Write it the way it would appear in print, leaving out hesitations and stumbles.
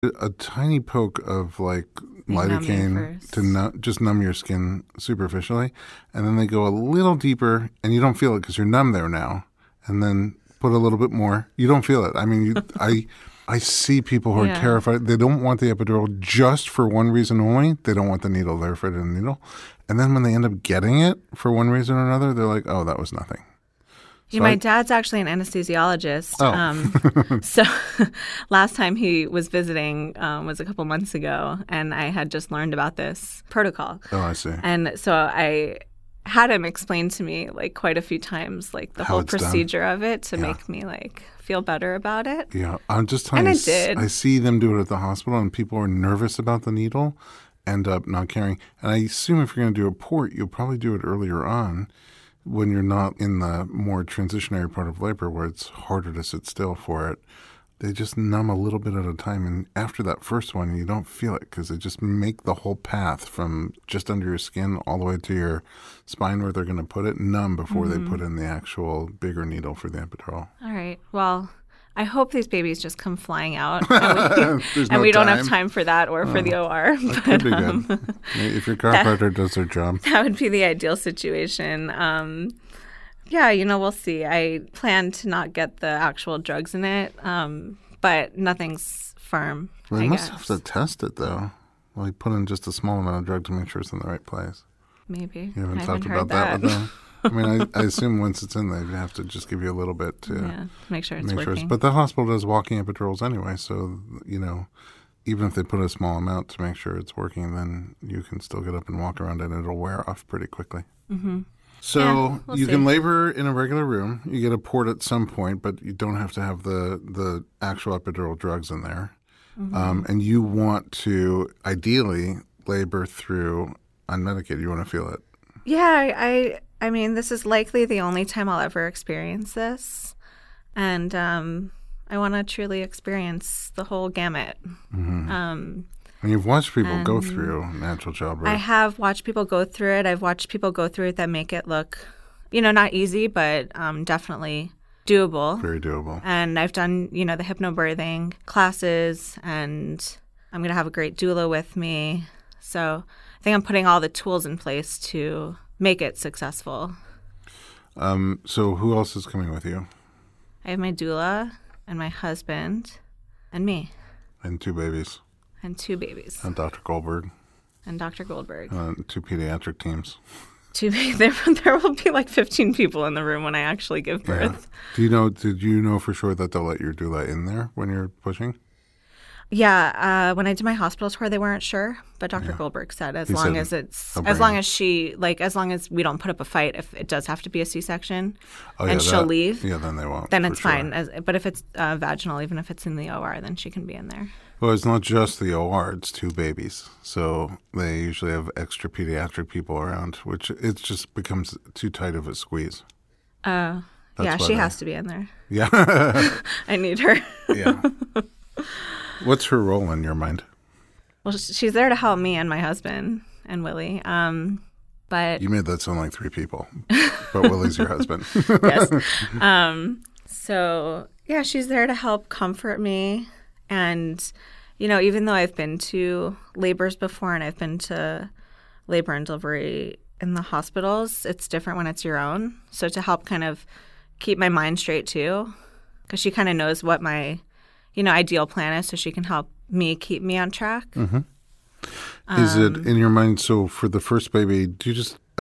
A tiny poke of like They numb you lidocaine first. to just numb your skin superficially, and then they go a little deeper, and you don't feel it because you're numb there now. And then put a little bit more. You don't feel it. I mean, I see people who are Yeah. terrified. They don't want the epidural just for one reason only. They don't want the needle. They're afraid of the needle. And then when they end up getting it for one reason or another, they're like, "Oh, that was nothing." Yeah, So my dad's actually an anesthesiologist. Oh. So last time he was visiting was a couple months ago, and I had just learned about this protocol. Oh, I see. And so I had him explain to me like quite a few times like the How whole it's done. procedure of it to Yeah. make me like feel better about it. Yeah, I'm just telling And you. it did. I see them do it at the hospital, and people are nervous about the needle, end up not caring. And I assume if you're going to do a port, you'll probably do it earlier on, when you're not in the more transitionary part of labor where it's harder to sit still for it. They just numb a little bit at a time. And after that first one, you don't feel it because they just make the whole path from just under your skin all the way to your spine where they're going to put it numb before they put in the actual bigger needle for the epidural. All right. Well, I hope these babies just come flying out and There's and no we don't have time. time for that or for the OR. That could be good. If your chiropractor does their job. That would be the ideal situation. Yeah, we'll see. I plan to not get the actual drugs in it, but nothing's firm. Well, they I must guess. have to test it, though. Like, put in just a small amount of drug to make sure it's in the right place. Maybe. You haven't I talked haven't about heard that with them? I mean, I assume once it's in there, they have to just give you a little bit to Yeah, make sure it's make sure working. But the hospital does walking epidurals anyway, so, even if they put a small amount to make sure it's working, then you can still get up and walk around and it'll wear off pretty quickly. Mm-hmm. So Yeah, we'll you see. can labor in a regular room. You get a port at some point, but you don't have to have the actual epidural drugs in there. Mm-hmm. And you want to ideally labor through unmedicated. You want to feel it. Yeah, I mean, this is likely the only time I'll ever experience this. And I want to truly experience the whole gamut. And you've watched people go And through natural childbirth. I have watched people go through it. I've watched people go through it that make it look, not easy, but definitely doable. Very doable. And I've done, the hypnobirthing classes, and I'm going to have a great doula with me. So I think I'm putting all the tools in place to make it successful. So who else is coming with you? I have my doula and my husband and me And 2 babies. and 2 babies And Dr. Goldberg. and Dr. Goldberg. 2 pediatric teams. There will be like 15 people in the room when I actually give birth. Did you know for sure that they'll let your doula in there when you're pushing? Yeah, when I did my hospital tour, they weren't sure, but Dr. Goldberg said as He long said as it's they'll as bring long her. as as long as we don't put up a fight, if it does have to be a C-section, Oh, and yeah, she'll that- leave, Yeah, then they won't. then for it's sure. fine. But if it's vaginal, even if it's in the OR, then she can be in there. Well, it's not just the OR, it's 2 babies. So they usually have extra pediatric people around, which it just becomes too tight of a squeeze. Yeah, why she they- has to be in there. Yeah. I need her. Yeah. What's her role in your mind? Well, she's there to help me and my husband and Willie. But You made that sound like 3 people, but Willie's your husband. yes. So, yeah, she's there to help comfort me. And, even though I've been to labors before and I've been to labor and delivery in the hospitals, it's different when it's your own. So to help kind of keep my mind straight too, because she kind of knows what my, ideal plan is, so she can help me keep me on track. Is it in your mind, so for the first baby, do you just